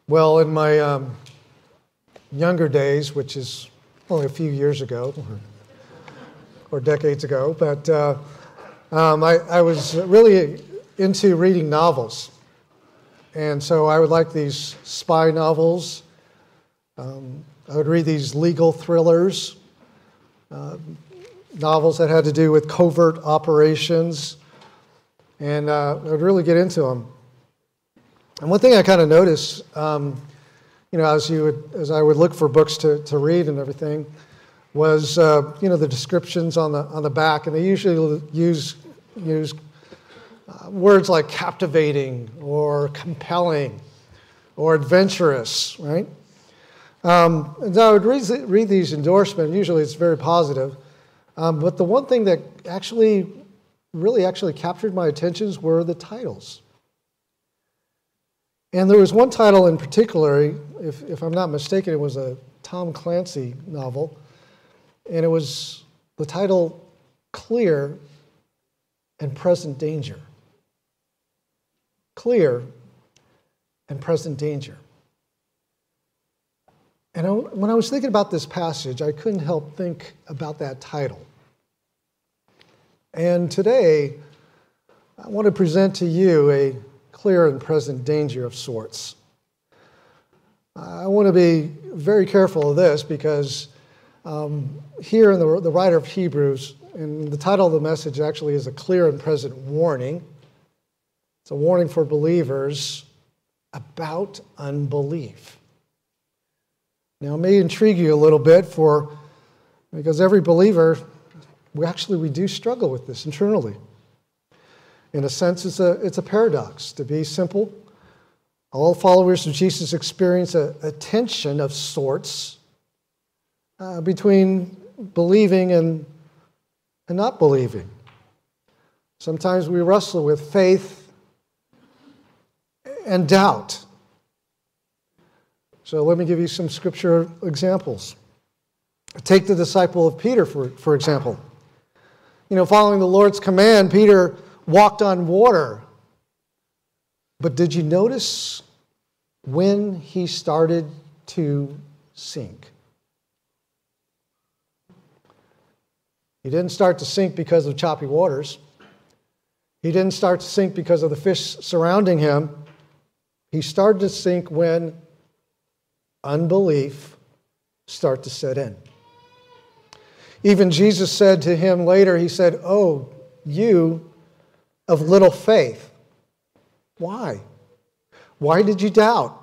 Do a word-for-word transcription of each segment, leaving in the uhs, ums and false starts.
Well, in my um, younger days, which is only a few years ago, or, or decades ago, but uh, um, I, I was really into reading novels. And so I would like these spy novels. Um, I would read these legal thrillers, uh, novels that had to do with covert operations, and uh, I would really get into them. And one thing I kind of noticed, um, you know, as you would, as I would look for books to, to read and everything, was uh, you know the descriptions on the on the back, and they usually use use uh, words like captivating or compelling or adventurous, right? Um, and so I would read, read these endorsements. Usually, it's very positive. Um, but the one thing that actually, really actually captured my attention were the titles. And there was one title in particular, if, if I'm not mistaken, it was a Tom Clancy novel, and it was the title, Clear and Present Danger. Clear and Present Danger. And I, when I was thinking about this passage, I couldn't help think about that title. And today, I want to present to you a clear and present danger of sorts. I want to be very careful of this because um, here in the, the writer of Hebrews, and the title of the message actually is a clear and present warning. It's a warning for believers about unbelief. Now, it may intrigue you a little bit for, because every believer, we actually, we do struggle with this internally. In a sense, it's a, it's a paradox. To be simple, all followers of Jesus experience a, a tension of sorts uh, between believing and, and not believing. Sometimes we wrestle with faith and doubt. So let me give you some scripture examples. Take the disciple of Peter, for, for example. You know, following the Lord's command, Peter walked on water. But did you notice when he started to sink? He didn't start to sink because of choppy waters. He didn't start to sink because of the fish surrounding him. He started to sink when unbelief started to set in. Even Jesus said to him later, he said, "Oh, you of little faith." Why? Why did you doubt?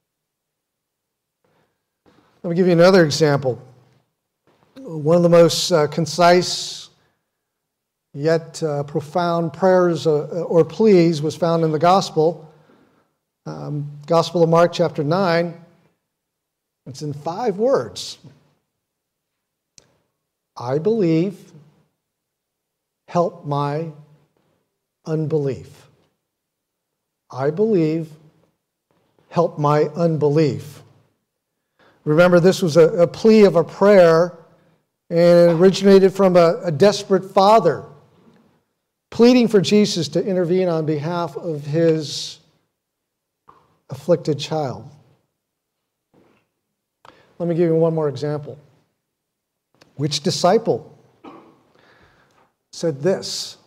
Let me give you another example. One of the most uh, concise yet uh, profound prayers uh, or pleas was found in the Gospel. Um, Gospel of Mark chapter nine. It's in five words. I believe, help my unbelief. I believe, help my unbelief. Remember, this was a, a plea of a prayer, and it originated from a, a desperate father pleading for Jesus to intervene on behalf of his afflicted child. Let me give you one more example. Which disciple said this?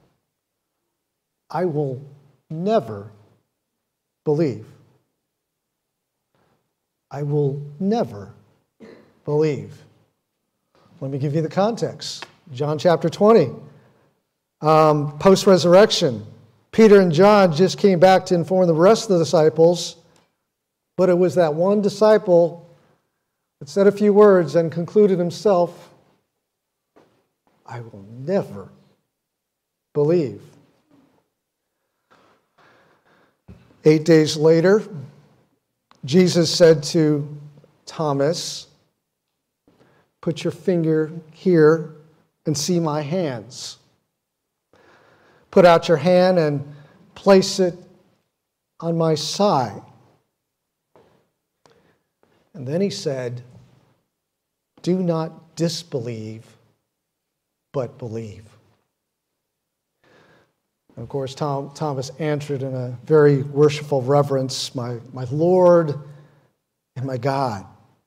I will never believe. I will never believe. Let me give you the context. John chapter twenty. Um, post-resurrection, Peter and John just came back to inform the rest of the disciples, but it was that one disciple that said a few words and concluded himself, I will never believe. Eight days later, Jesus said to Thomas, put your finger here and see my hands. Put out your hand and place it on my side. And then he said, do not disbelieve, but believe. And of course, Tom, Thomas answered in a very worshipful reverence, my, my Lord and my God.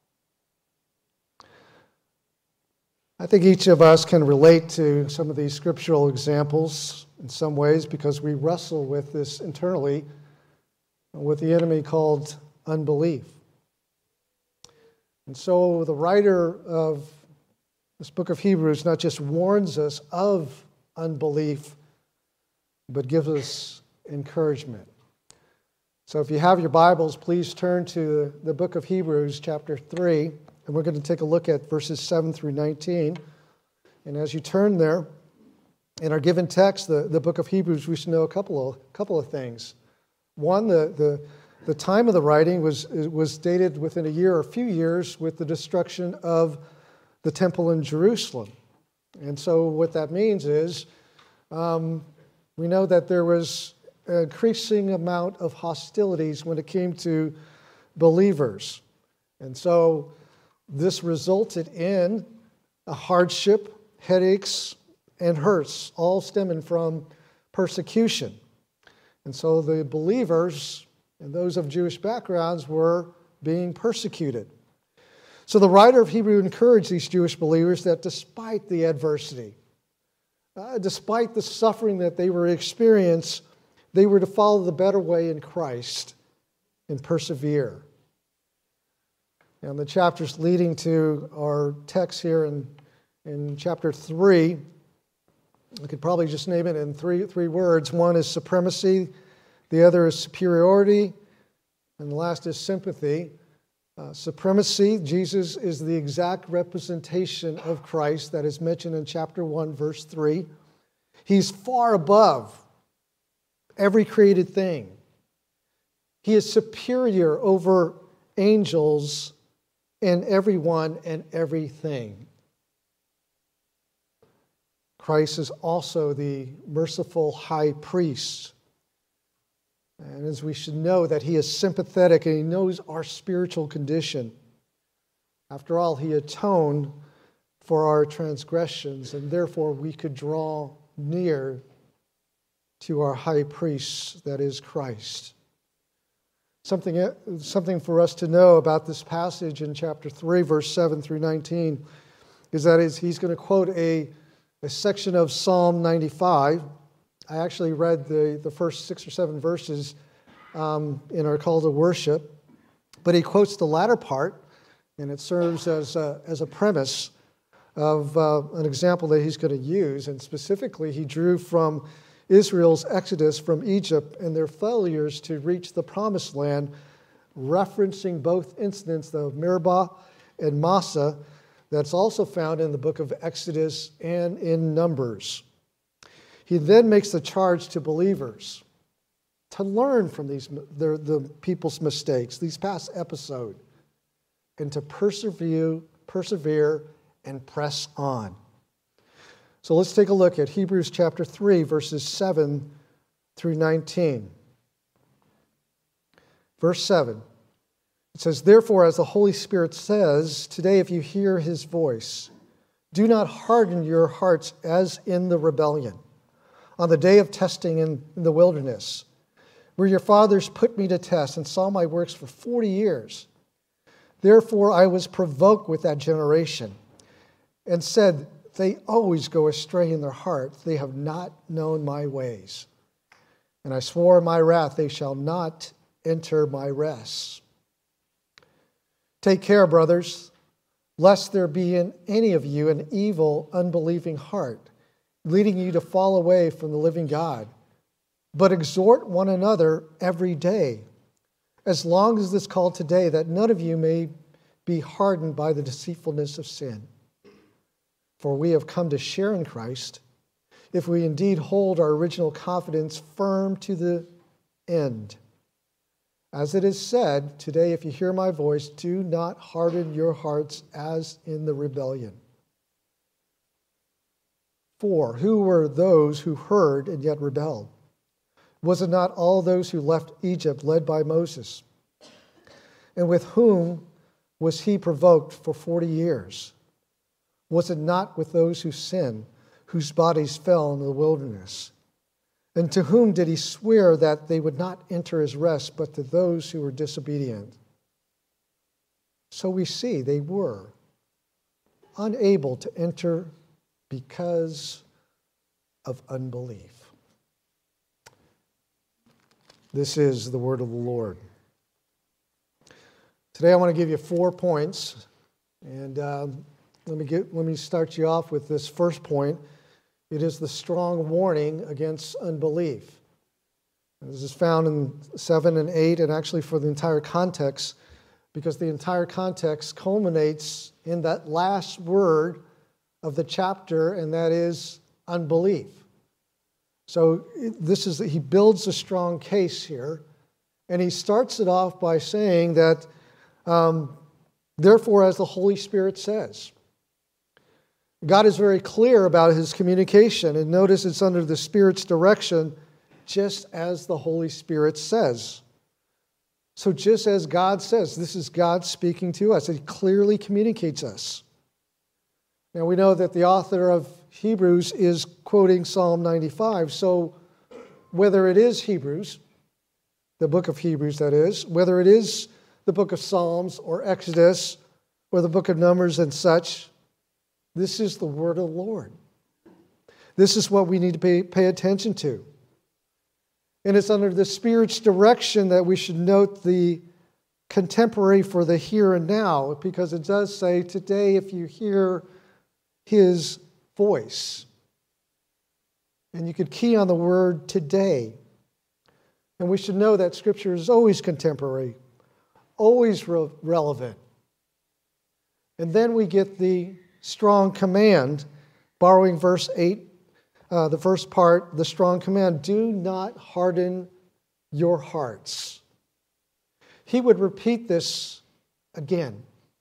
I think each of us can relate to some of these scriptural examples in some ways because we wrestle with this internally, with the enemy called unbelief. And so the writer of this book of Hebrews not just warns us of unbelief, but gives us encouragement. So if you have your Bibles, please turn to the book of Hebrews, chapter three, and we're going to take a look at verses seven through nineteen. And as you turn there, in our given text, the, the book of Hebrews, we should know a couple of, couple of things. One, the, the, the time of the writing was, was dated within a year or a few years with the destruction of the temple in Jerusalem. And so what that means is um, we know that there was an increasing amount of hostilities when it came to believers. And so this resulted in a hardship, headaches, and hurts, all stemming from persecution. And so the believers and those of Jewish backgrounds were being persecuted. So the writer of Hebrews encouraged these Jewish believers that despite the adversity, uh, despite the suffering that they were experiencing, they were to follow the better way in Christ and persevere. And the chapters leading to our text here in, in chapter three, I could probably just name it in three, three words. One is supremacy, the other is superiority, and the last is sympathy. Uh, supremacy, Jesus is the exact representation of Christ that is mentioned in chapter one, verse three. He's far above every created thing. He is superior over angels and everyone and everything. Christ is also the merciful high priest. And as we should know that he is sympathetic and he knows our spiritual condition. After all, he atoned for our transgressions, and therefore we could draw near to our high priest, that is Christ. Something, something for us to know about this passage in chapter three, verse seven through nineteen, is that he's going to quote a, a section of Psalm ninety-five. I actually read the, the first six or seven verses um, in our call to worship, but he quotes the latter part, and it serves as a, as a premise of uh, an example that he's going to use. And specifically, he drew from Israel's exodus from Egypt and their failures to reach the promised land, referencing both incidents of Meribah and Massah that's also found in the book of Exodus and in Numbers. He then makes the charge to believers to learn from these the, the people's mistakes, these past episodes, and to persevere, persevere and press on. So let's take a look at Hebrews chapter three, verses seven through nineteen. Verse seven, it says, "Therefore, as the Holy Spirit says, today if you hear his voice, do not harden your hearts as in the rebellion, on the day of testing in, in the wilderness, where your fathers put me to test and saw my works for forty years. Therefore I was provoked with that generation and said, they always go astray in their heart. They have not known my ways. And I swore in my wrath, they shall not enter my rest. Take care, brothers, lest there be in any of you an evil, unbelieving heart, leading you to fall away from the living God. But exhort one another every day, as long as it is called today, that none of you may be hardened by the deceitfulness of sin. For we have come to share in Christ, if we indeed hold our original confidence firm to the end. As it is said, today if you hear my voice, do not harden your hearts as in the rebellion. For who were those who heard and yet rebelled? Was it not all those who left Egypt led by Moses? And with whom was he provoked for forty years? Was it not with those who sinned, whose bodies fell in the wilderness? And to whom did he swear that they would not enter his rest, but to those who were disobedient? So we see they were unable to enter because of unbelief. This is the word of the Lord. Today I want to give you four points, and um, let me get, let me start you off with this first point. It is the strong warning against unbelief. And this is found in seven and eight, and actually for the entire context, because the entire context culminates in that last word of the chapter, and that is unbelief. So this is he builds a strong case here, and he starts it off by saying that, um, therefore, as the Holy Spirit says. God is very clear about his communication, and notice it's under the Spirit's direction, just as the Holy Spirit says. So just as God says, this is God speaking to us. He clearly communicates us. Now we know that the author of Hebrews is quoting Psalm ninety-five, so whether it is Hebrews, the book of Hebrews that is, whether it is the book of Psalms or Exodus or the book of Numbers and such, this is the word of the Lord. This is what we need to pay, pay attention to. And it's under the Spirit's direction that we should note the contemporary for the here and now, because it does say, today if you hear his voice. And you could key on the word today. And we should know that Scripture is always contemporary, always re- relevant. And then we get the strong command, borrowing verse eight, uh, the first part, the strong command, do not harden your hearts. He would repeat this again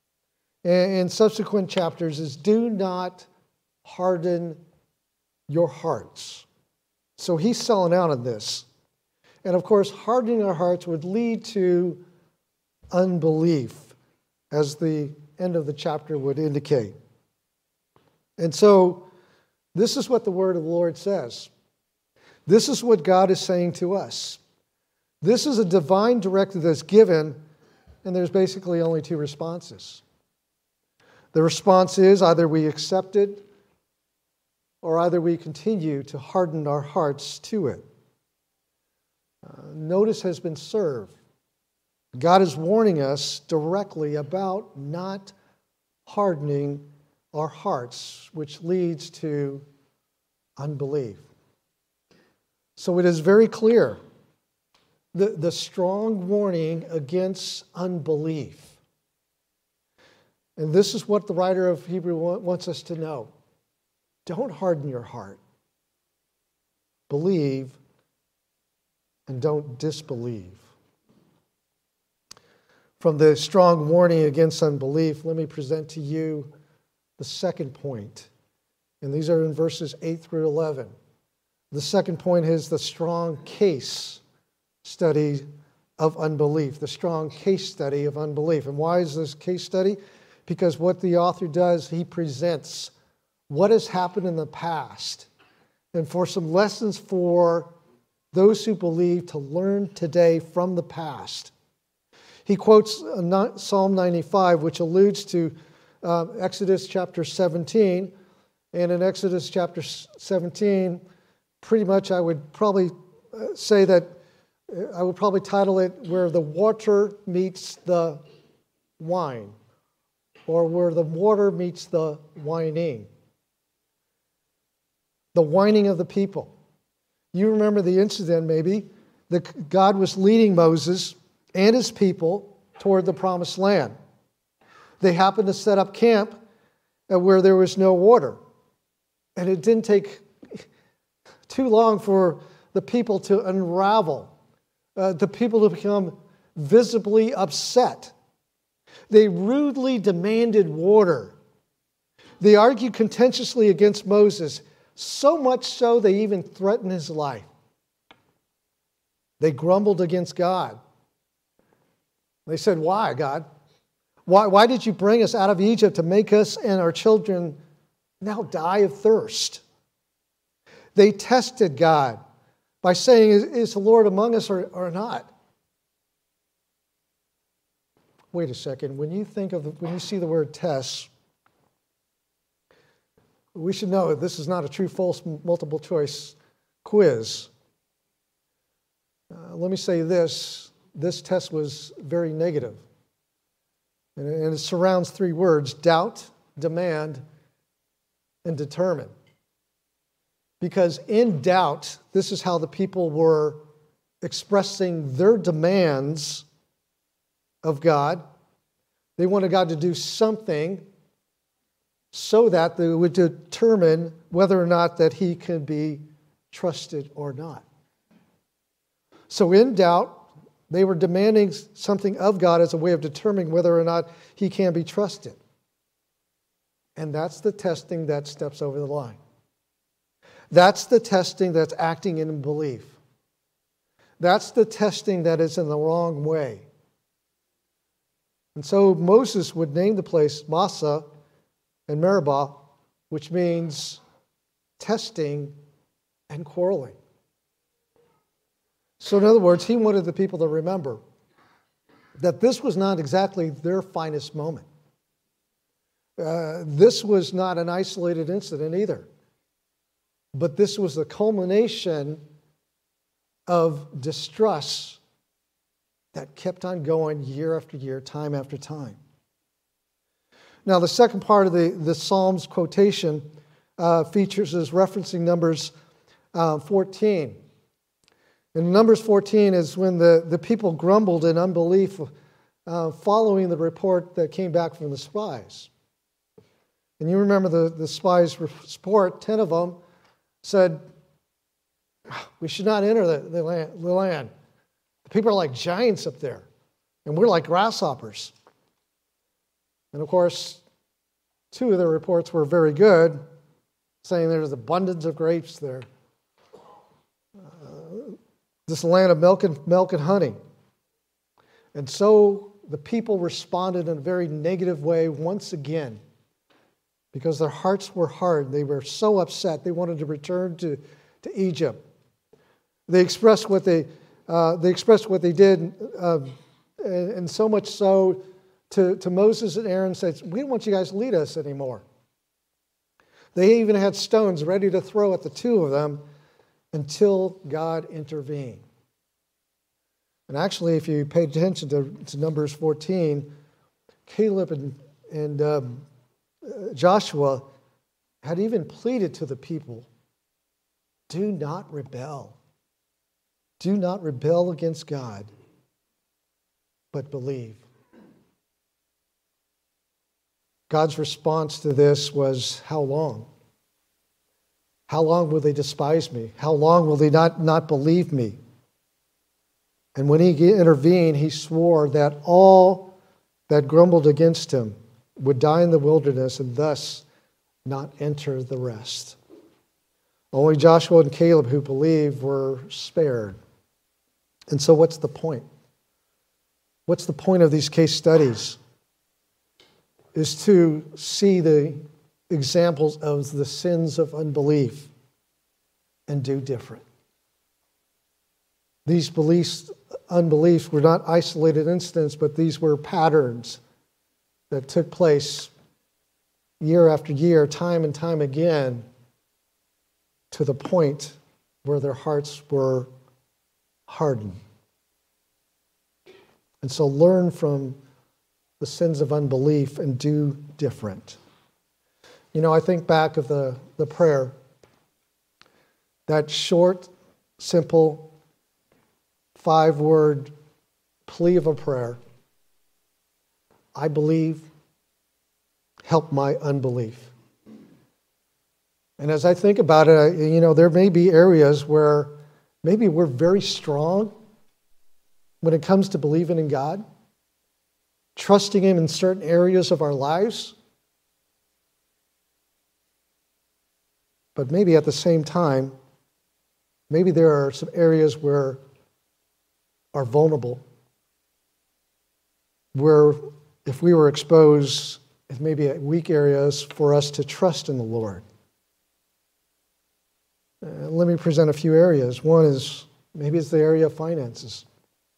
in subsequent chapters, is do not harden your hearts. So he's selling out on this. And of course, hardening our hearts would lead to unbelief, as the end of the chapter would indicate. And so, this is what the word of the Lord says. This is what God is saying to us. This is a divine directive that's given, and there's basically only two responses. The response is either we accept it, or either we continue to harden our hearts to it. Uh, notice has been served. God is warning us directly about not hardening our hearts, which leads to unbelief. So it is very clear, the, the strong warning against unbelief. And this is what the writer of Hebrew wants us to know. Don't harden your heart. Believe and don't disbelieve. From the strong warning against unbelief, let me present to you the second point. And these are in verses eight through eleven. The second point is the strong case study of unbelief. The strong case study of unbelief. And why is this case study? Because what the author does, he presents what has happened in the past, and for some lessons for those who believe to learn today from the past. He quotes Psalm ninety-five, which alludes to uh, Exodus chapter seventeen. And in Exodus chapter seventeen, pretty much I would probably say that, I would probably title it where the water meets the wine, or where the water meets the whining. The whining of the people. You remember the incident maybe, that God was leading Moses and his people toward the promised land. They happened to set up camp where there was no water. And it didn't take too long for the people to unravel, uh, the people to become visibly upset. They rudely demanded water. They argued contentiously against Moses, so much so they even threatened his life. They grumbled against God. They said, why, God? Why, why did you bring us out of Egypt to make us and our children now die of thirst? They tested God by saying, is, is the Lord among us or, or not? Wait a second. When you think of the, when you see the word test, we should know that this is not a true false multiple choice quiz. Uh, let me say this. This test was very negative. And it, and it surrounds three words: doubt, demand, and determine. Because in doubt, this is how the people were expressing their demands of God. They wanted God to do something so that they would determine whether or not that he could be trusted or not. So in doubt, they were demanding something of God as a way of determining whether or not he can be trusted. And that's the testing that steps over the line. That's the testing that's acting in belief. That's the testing that is in the wrong way. And so Moses would name the place Massah and Meribah, which means testing and quarreling. So in other words, he wanted the people to remember that this was not exactly their finest moment. Uh, this was not an isolated incident either. But this was the culmination of distrust that kept on going year after year, time after time. Now, the second part of the, the Psalms quotation uh, features is referencing Numbers uh, fourteen. And Numbers fourteen is when the, the people grumbled in unbelief uh, following the report that came back from the spies. And you remember the, the spies' report, ten of them said, we should not enter the, the, land, the land. The people are like giants up there, and we're like grasshoppers. And of course, two of the reports were very good, saying there's abundance of grapes there. Uh, this land of milk and, milk and honey. And so the people responded in a very negative way once again, because their hearts were hard. They were so upset. They wanted to return to, to Egypt. They expressed what they uh, they expressed what they did, uh, and, and so much so to, to Moses and Aaron said, we don't want you guys to lead us anymore. They even had stones ready to throw at the two of them until God intervened. And actually, if you pay attention to, to Numbers fourteen, Caleb and, and um, Joshua had even pleaded to the people, do not rebel. Do not rebel against God, but believe. God's response to this was, how long? How long will they despise me? How long will they not, not believe me? And when he intervened, he swore that all that grumbled against him would die in the wilderness and thus not enter the rest. Only Joshua and Caleb who believed were spared. And so what's the point? What's the point of these case studies? Is to see the examples of the sins of unbelief and do different. These beliefs, unbeliefs were not isolated incidents, but these were patterns that took place year after year, time and time again, to the point where their hearts were hardened. And so learn from the sins of unbelief and do different. You know, I think back of the, the prayer, that short, simple, five-word plea of a prayer. I believe, help my unbelief. And as I think about it, you know, there may be areas where maybe we're very strong when it comes to believing in God, trusting Him in certain areas of our lives. But maybe at the same time, maybe there are some areas where are vulnerable, where if we were exposed, it may be weak areas for us to trust in the Lord. Uh, let me present a few areas. One is maybe it's the area of finances.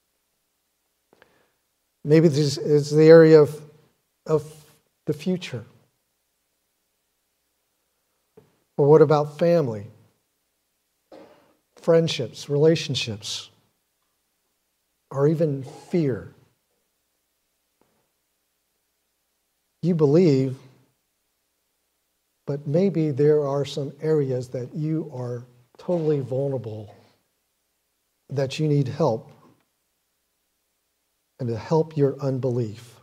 Maybe this is the area of, of the future. Or what about family? Friendships, relationships, or even fear. You believe, but maybe there are some areas that you are totally vulnerable, that you need help, and to help your unbelief.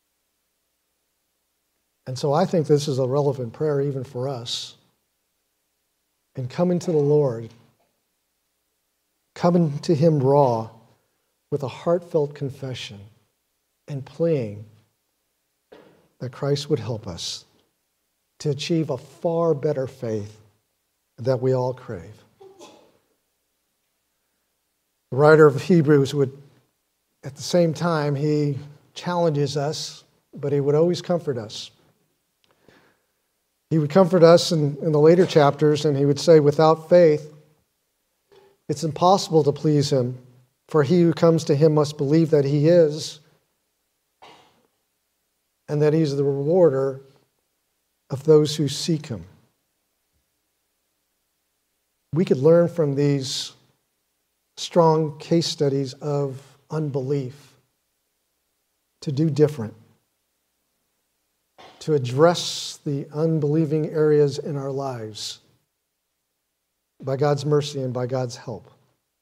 And so I think this is a relevant prayer even for us. And coming to the Lord, coming to Him raw with a heartfelt confession and pleading that Christ would help us to achieve a far better faith that we all crave. The writer of Hebrews would, at the same time, he challenges us, but he would always comfort us. He would comfort us in, in the later chapters, and he would say, without faith, it's impossible to please Him, for he who comes to Him must believe that He is, and that He's the rewarder of those who seek Him. We could learn from these strong case studies of unbelief to do different, to address the unbelieving areas in our lives by God's mercy and by God's help.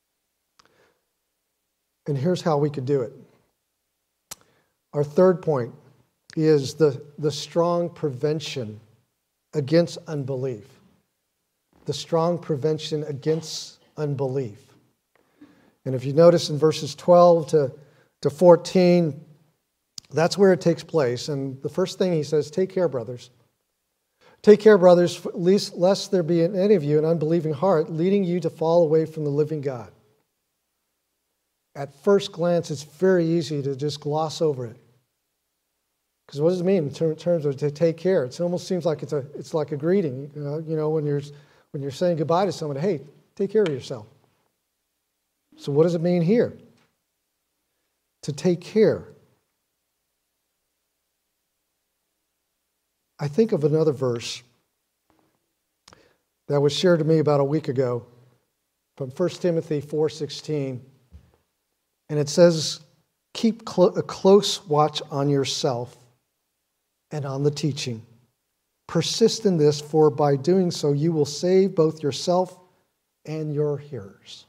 And here's how we could do it. Our third point is the, the strong prevention against unbelief. The strong prevention against unbelief. And if you notice in verses twelve to, to fourteen, that's where it takes place. And the first thing he says, take care, brothers. Take care, brothers, lest, lest there be in any of you an unbelieving heart, leading you to fall away from the living God. At first glance, it's very easy to just gloss over it. Because what does it mean in terms of to take care? It almost seems like it's a it's like a greeting. You know, you know when you're when you're saying goodbye to someone, hey, take care of yourself. So what does it mean here? To take care. I think of another verse that was shared to me about a week ago from First Timothy four sixteen. And it says, keep clo- a close watch on yourself and on the teaching. Persist in this, for by doing so you will save both yourself and your hearers.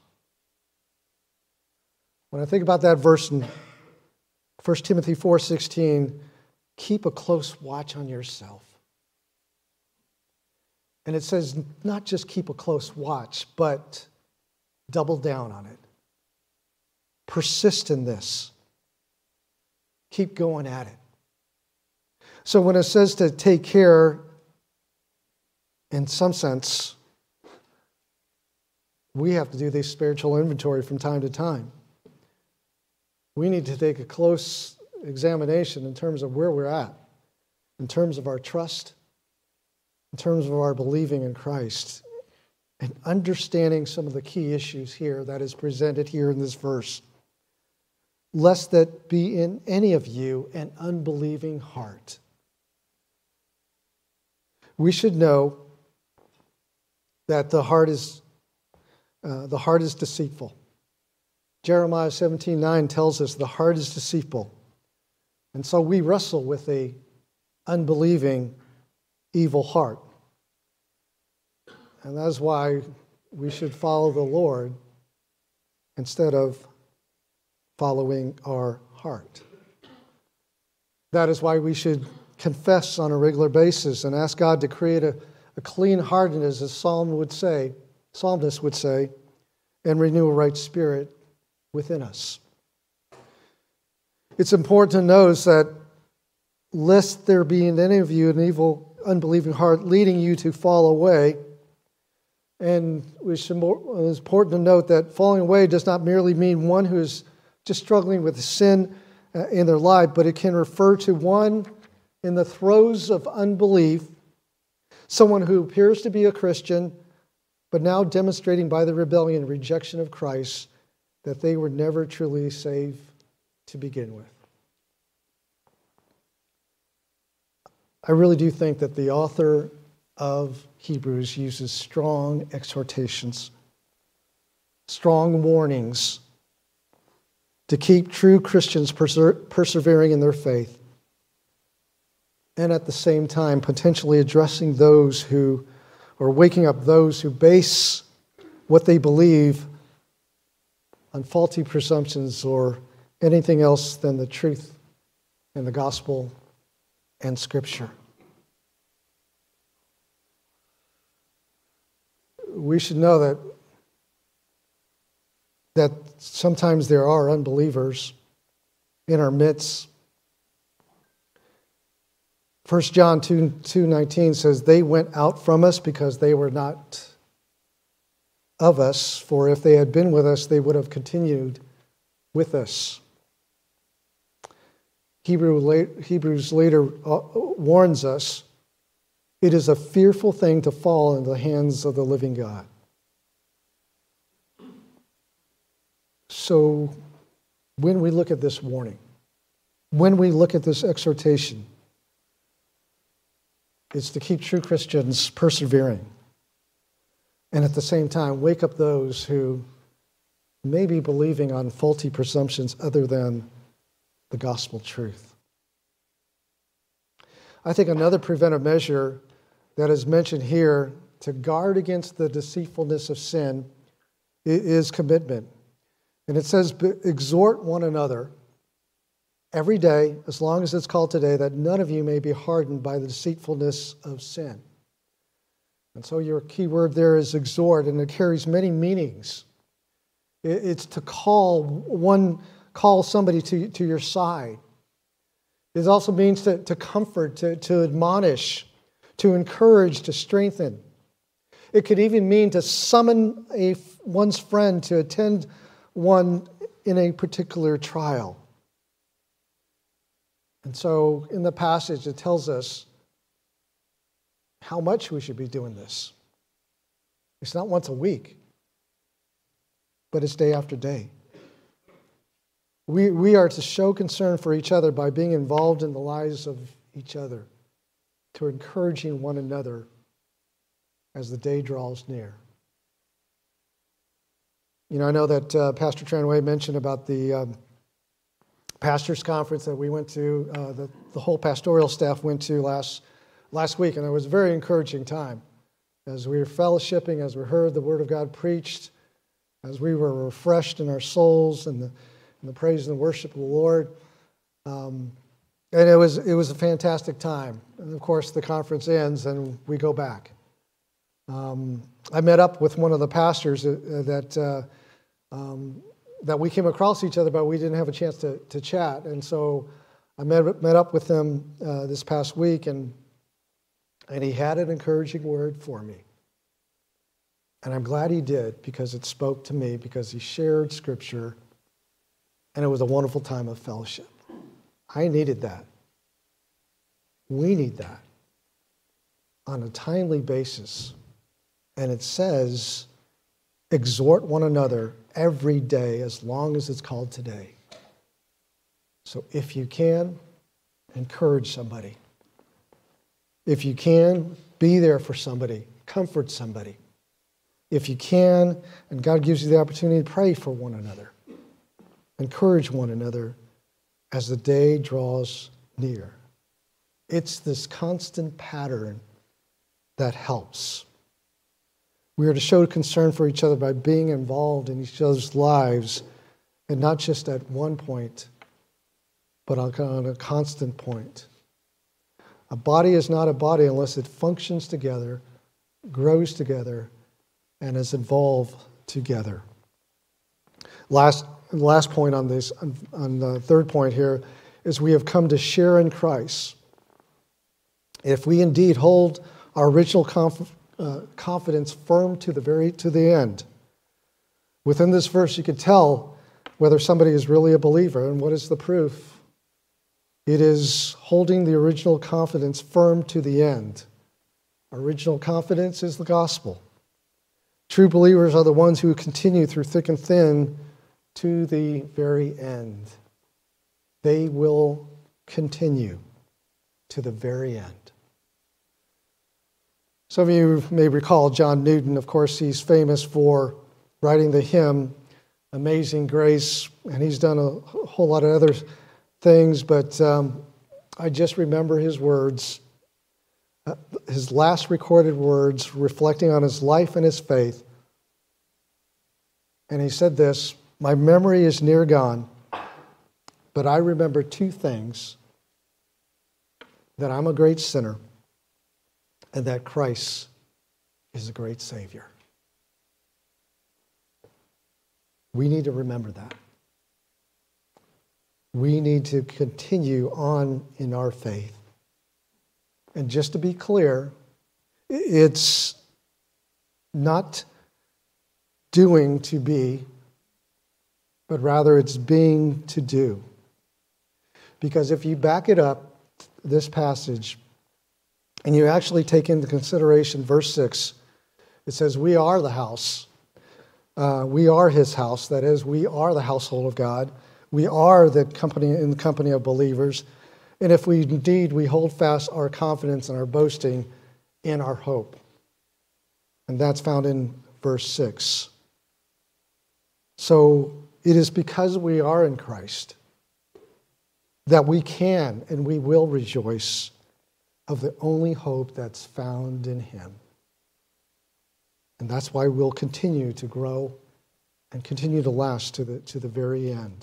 When I think about that verse in First Timothy four sixteen, keep a close watch on yourself. And it says not just keep a close watch, but double down on it. Persist in this. Keep going at it. So when it says to take care, in some sense, we have to do this spiritual inventory from time to time. We need to take a close examination in terms of where we're at, in terms of our trust, in terms of our believing in Christ, and understanding some of the key issues here that is presented here in this verse. Lest that be in any of you an unbelieving heart. We should know that the heart is uh, the heart is deceitful. Jeremiah seventeen nine tells us the heart is deceitful. And so we wrestle with a unbelieving, evil heart. And that's why we should follow the Lord instead of following our heart. That is why we should confess on a regular basis and ask God to create a, a clean heart, and as the psalm would say, psalmist would say, and renew a right spirit within us. It's important to notice that lest there be in any of you an evil, unbelieving heart leading you to fall away. And it's important to note that falling away does not merely mean one who is just struggling with sin in their life, but it can refer to one in the throes of unbelief, someone who appears to be a Christian, but now demonstrating by the rebellion and rejection of Christ that they were never truly saved to begin with. I really do think that the author of Hebrews uses strong exhortations, strong warnings to keep true Christians perser- persevering in their faith, and at the same time potentially addressing those who, or waking up those who base what they believe on faulty presumptions or anything else than the truth and the gospel and Scripture. We should know that that sometimes there are unbelievers in our midst. First John two nineteen says, "They went out from us because they were not of us, for if they had been with us, they would have continued with us." Hebrews later warns us, it is a fearful thing to fall into the hands of the living God. So when we look at this warning, when we look at this exhortation, it's to keep true Christians persevering, and at the same time wake up those who may be believing on faulty presumptions other than the gospel truth. I think another preventive measure that is mentioned here to guard against the deceitfulness of sin is commitment. And it says, exhort one another every day, as long as it's called today, that none of you may be hardened by the deceitfulness of sin. And so your key word there is exhort, and it carries many meanings. It's to call one, call somebody to, to your side. It also means to, to comfort, to, to admonish, to encourage, to strengthen. It could even mean to summon a, one's friend to attend one in a particular trial. And so in the passage, it tells us how much we should be doing this. It's not once a week, but it's day after day. We, we are to show concern for each other by being involved in the lives of each other, to encouraging one another as the day draws near. You know, I know that uh, Pastor Tranway mentioned about the um, pastors' conference that we went to, uh, the, the whole pastoral staff went to last last week, and it was a very encouraging time. As we were fellowshipping, as we heard the Word of God preached, as we were refreshed in our souls and the, in the praise and the worship of the Lord. Um, and it was it was a fantastic time. And of course, the conference ends and we go back. Um, I met up with one of the pastors that uh, um, that we came across each other, but we didn't have a chance to, to chat. And so I met, met up with him uh, this past week, and, and he had an encouraging word for me. And I'm glad he did, because it spoke to me, because he shared Scripture, and it was a wonderful time of fellowship. I needed that. We need that on a timely basis. And it says, exhort one another every day as long as it's called today. So if you can, encourage somebody. If you can, be there for somebody. Comfort somebody. If you can, and God gives you the opportunity to pray for one another. Encourage one another as the day draws near. It's this constant pattern that helps. We are to show concern for each other by being involved in each other's lives, and not just at one point, but on a constant point. A body is not a body unless it functions together, grows together, and is involved together. Last, last point on this, on, on the third point here, is we have come to share in Christ. If we indeed hold our original conf- uh, confidence firm to the very to the end, within this verse you can tell whether somebody is really a believer. And what is the proof? It is holding the original confidence firm to the end. Original confidence is the gospel. True believers are the ones who continue through thick and thin to the very end. They will continue to the very end. Some of you may recall John Newton. Of course, he's famous for writing the hymn, Amazing Grace, and he's done a whole lot of other things, but um, I just remember his words, uh, his last recorded words, reflecting on his life and his faith. And he said this, "My memory is near gone, but I remember two things, that I'm a great sinner, and that Christ is a great Savior." We need to remember that. We need to continue on in our faith. And just to be clear, it's not doing to be, but rather it's being to do. Because if you back it up, this passage, and you actually take into consideration verse six, it says, we are the house. Uh, we are his house. That is, we are the household of God. We are the company in the company of believers. And if we indeed, we hold fast our confidence and our boasting in our hope. And that's found in verse six. So it is because we are in Christ that we can and we will rejoice of the only hope that's found in him. And that's why we'll continue to grow and continue to last to the, to the very end.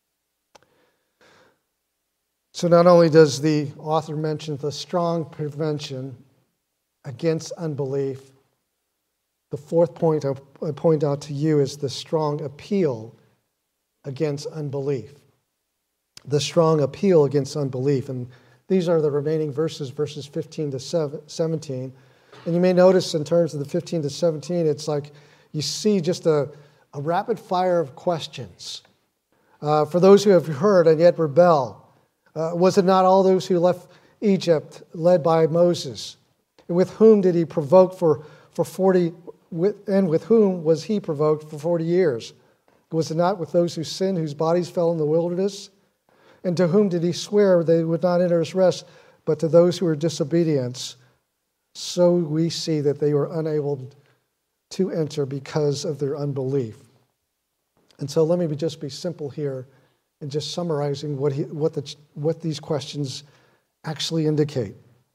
So not only does the author mention the strong prevention against unbelief, the fourth point I point out to you is the strong appeal against unbelief. The strong appeal against unbelief. And these are the remaining verses, verses fifteen to seventeen. And you may notice in terms of the fifteen to seventeen, it's like you see just a, a rapid fire of questions. Uh, for those who have heard and yet rebel, uh, was it not all those who left Egypt led by Moses? And with whom did he provoke for, for forty, with, and with whom was he provoked for forty years? Was it not with those who sinned, whose bodies fell in the wilderness? And to whom did he swear they would not enter his rest, but to those who were disobedient? So we see that they were unable to enter because of their unbelief. And so let me just be simple here in just summarizing what, he, what, the, what these questions actually indicate.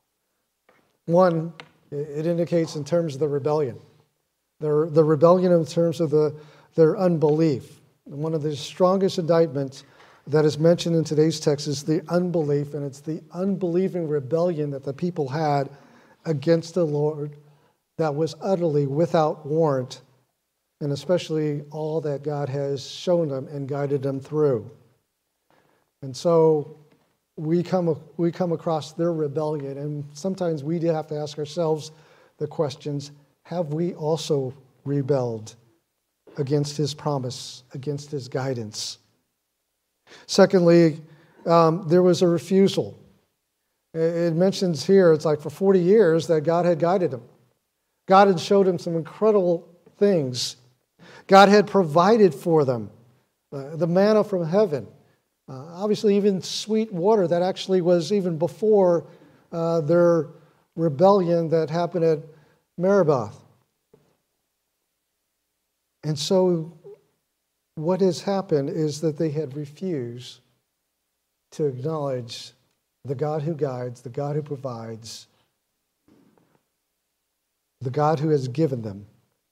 One, it indicates in terms of the rebellion. The, the rebellion in terms of the, their unbelief. And one of the strongest indictments that is mentioned in today's text is the unbelief, and it's the unbelieving rebellion that the people had against the Lord that was utterly without warrant, and especially all that God has shown them and guided them through. And so we come, we come across their rebellion, and sometimes we do have to ask ourselves the questions, have we also rebelled against his promise, against his guidance? Secondly, um, there was a refusal. It mentions here, it's like for forty years that God had guided him. God had showed him some incredible things. God had provided for them uh, the manna from heaven. Uh, obviously, even sweet water that actually was even before uh, their rebellion that happened at Meribah. And so what has happened is that they had refused to acknowledge the God who guides, the God who provides, the God who has given them.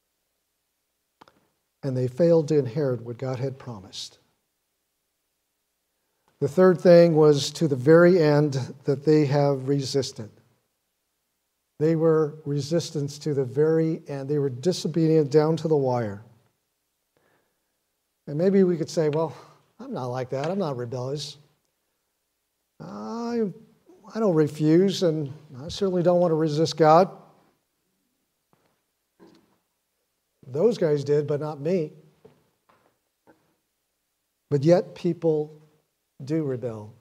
And they failed to inherit what God had promised. The third thing was to the very end that they have resisted. They were resistance to the very end. They were disobedient down to the wire. And maybe we could say, well, I'm not like that. I'm not rebellious. I, I don't refuse, and I certainly don't want to resist God. Those guys did, but not me. But yet people do rebel.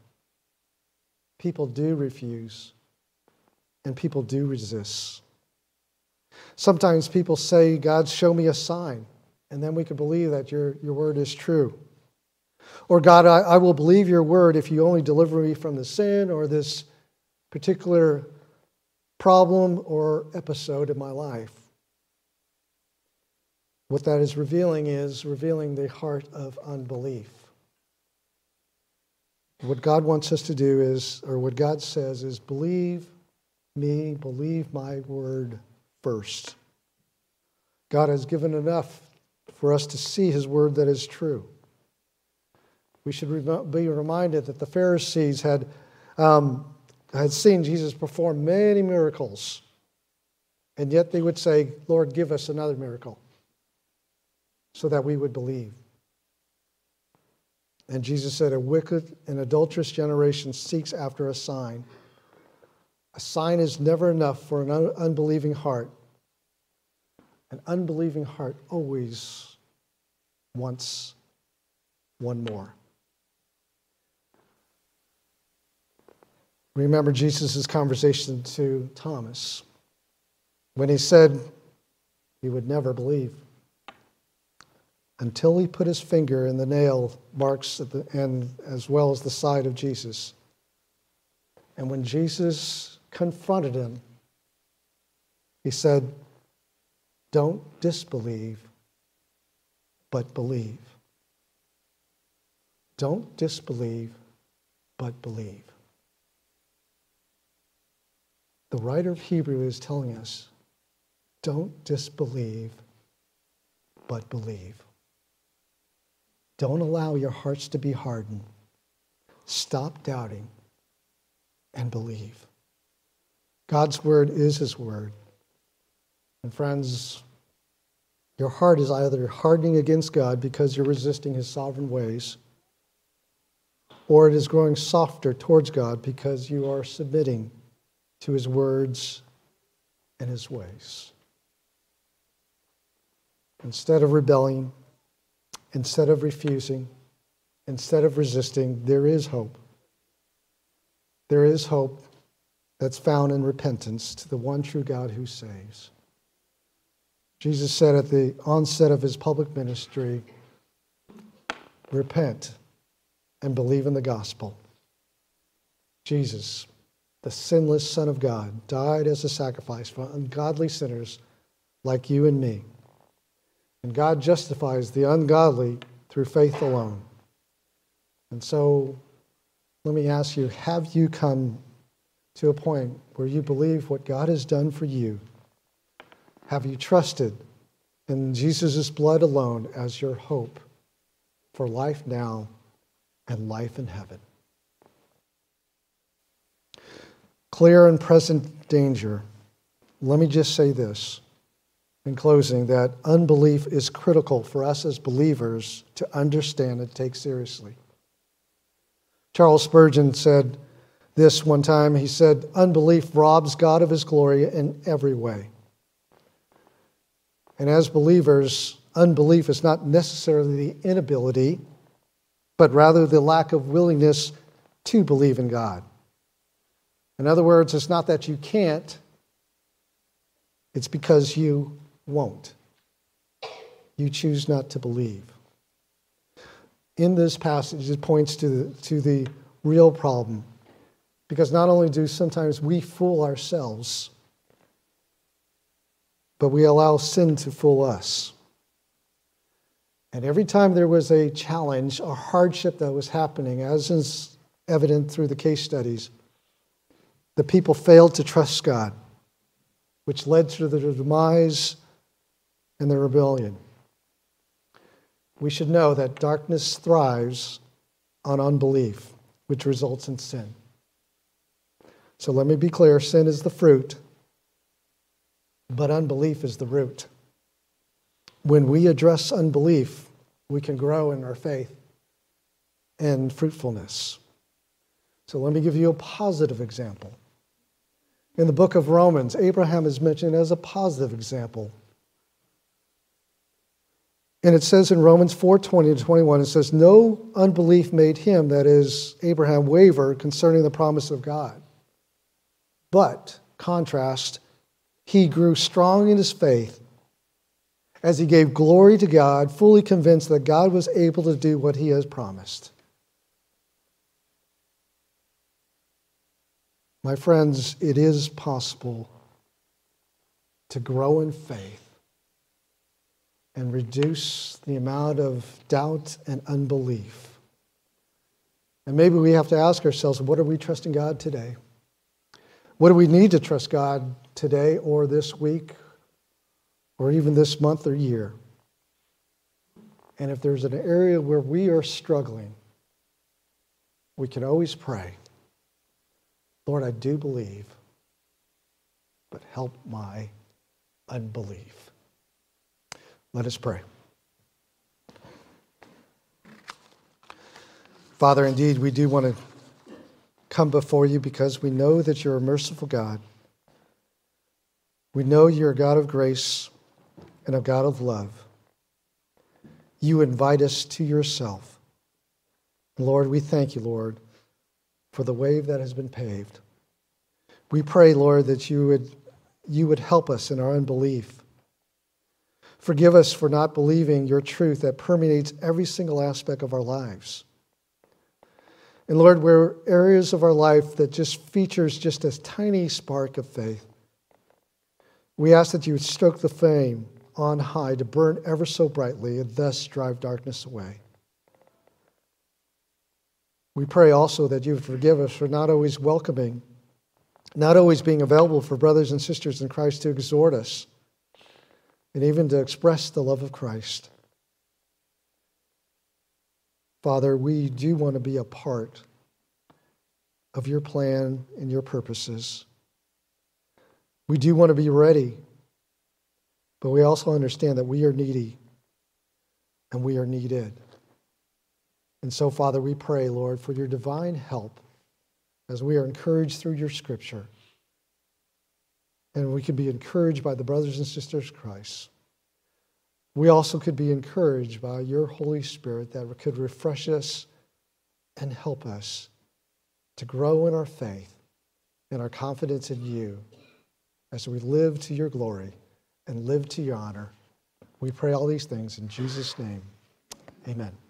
People do refuse. And people do resist. Sometimes people say, God, show me a sign, and then we can believe that your, your word is true. Or God, I, I will believe your word if you only deliver me from the sin or this particular problem or episode in my life. What that is revealing is revealing the heart of unbelief. What God wants us to do is, or what God says is, believe me, believe my word first. God has given enough for us to see his word that is true. We should be reminded that the Pharisees had, um, had seen Jesus perform many miracles, and yet they would say, Lord, give us another miracle so that we would believe. And Jesus said, a wicked and adulterous generation seeks after a sign. A sign is never enough for an un- unbelieving heart. An unbelieving heart always wants one more. Remember Jesus' conversation to Thomas when he said he would never believe until he put his finger in the nail marks at the, and as well as the side of Jesus. And when Jesus confronted him, he said, don't disbelieve, but believe. Don't disbelieve, but believe. The writer of Hebrew is telling us, don't disbelieve, but believe. Don't allow your hearts to be hardened. Stop doubting and believe. God's word is his word. And friends, your heart is either hardening against God because you're resisting his sovereign ways, or it is growing softer towards God because you are submitting to his words and his ways. Instead of rebelling, instead of refusing, instead of resisting, there is hope. There is hope that's found in repentance to the one true God who saves. Jesus said at the onset of his public ministry, repent and believe in the gospel. Jesus, the sinless Son of God, died as a sacrifice for ungodly sinners like you and me. And God justifies the ungodly through faith alone. And so, let me ask you, have you come to a point where you believe what God has done for you? Have you trusted in Jesus' blood alone as your hope for life now and life in heaven? Clear and present danger. Let me just say this in closing, that unbelief is critical for us as believers to understand and take seriously. Charles Spurgeon said this one time. He said, unbelief robs God of his glory in every way. And as believers, unbelief is not necessarily the inability, but rather the lack of willingness to believe in God. In other words, it's not that you can't, it's because you won't. You choose not to believe. In this passage, it points to the, to the real problem, because not only do sometimes we fool ourselves, but we allow sin to fool us. And every time there was a challenge, a hardship that was happening, as is evident through the case studies, the people failed to trust God, which led to their demise and their rebellion. We should know that darkness thrives on unbelief, which results in sin. So let me be clear, sin is the fruit, but unbelief is the root. When we address unbelief, we can grow in our faith and fruitfulness. So let me give you a positive example. In the book of Romans, Abraham is mentioned as a positive example. And it says in Romans four twenty to twenty-one, it says, no unbelief made him, that is, Abraham, waver concerning the promise of God. But, contrast, he grew strong in his faith as he gave glory to God, fully convinced that God was able to do what he has promised. My friends, it is possible to grow in faith and reduce the amount of doubt and unbelief. And maybe we have to ask ourselves, what are we trusting God today? What do we need to trust God today or this week or even this month or year? And if there's an area where we are struggling, we can always pray, Lord, I do believe, but help my unbelief. Let us pray. Father, indeed, we do want to come before you because we know that you're a merciful God. We know you're a God of grace and a God of love. You invite us to yourself. Lord, we thank you, Lord, for the way that has been paved. We pray, Lord, that you would, you would help us in our unbelief. Forgive us for not believing your truth that permeates every single aspect of our lives. And Lord, where areas of our life that just features just a tiny spark of faith, we ask that you would stoke the flame on high to burn ever so brightly and thus drive darkness away. We pray also that you would forgive us for not always welcoming, not always being available for brothers and sisters in Christ to exhort us and even to express the love of Christ. Father, we do want to be a part of your plan and your purposes. We do want to be ready, but we also understand that we are needy and we are needed. And so, Father, we pray, Lord, for your divine help as we are encouraged through your scripture. And we can be encouraged by the brothers and sisters of Christ. We also could be encouraged by your Holy Spirit that could refresh us and help us to grow in our faith and our confidence in you as we live to your glory and live to your honor. We pray all these things in Jesus' name. Amen.